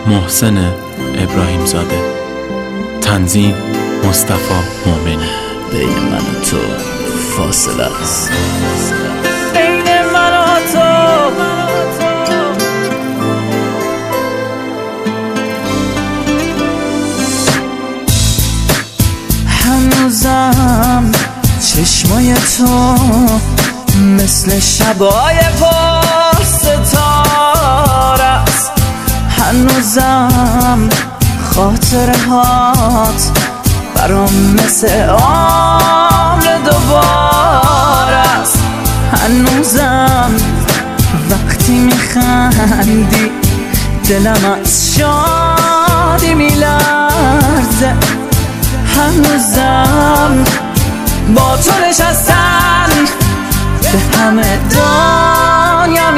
محسن ابراهیم زاده. تنظیم مصطفی مومنی. بین من و تو فاصله است، بین من و تو. هنوزم چشمای تو مثل شبای پر ستاره است. هنوزم خاطره هات برام مثل عمر دوباره است. هنوزم وقتی میخندی دلم از شادی میلرزه. هنوزم با تو نشستن به همه دنیا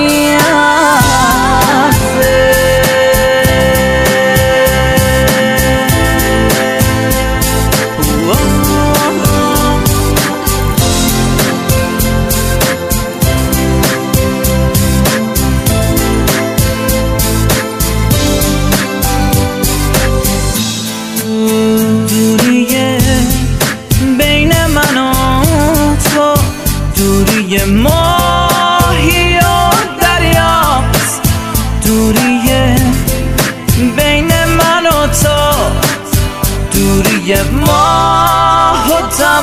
میارزه. دوری ماهی و دریاست، دوری بین من و تو، دوری ماه و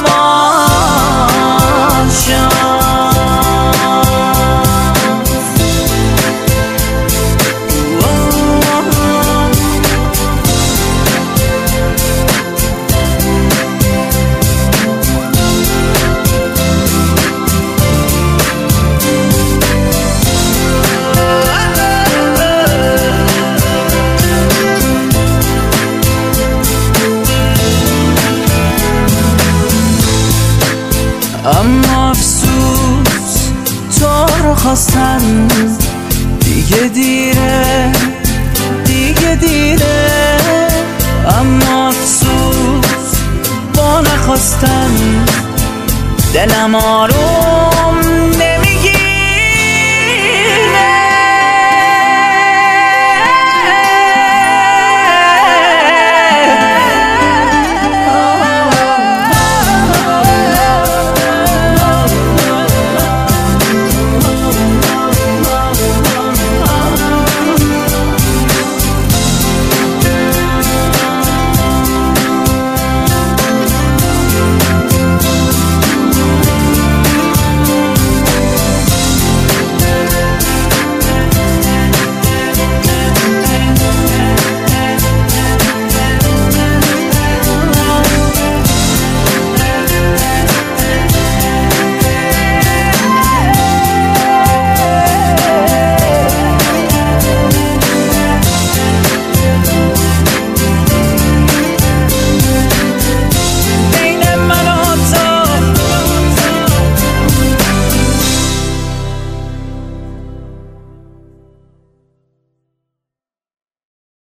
اما افسوس تو رو خواستن دیگه دیره، دیگه دیره. اما افسوس با نخواستن دلم آروم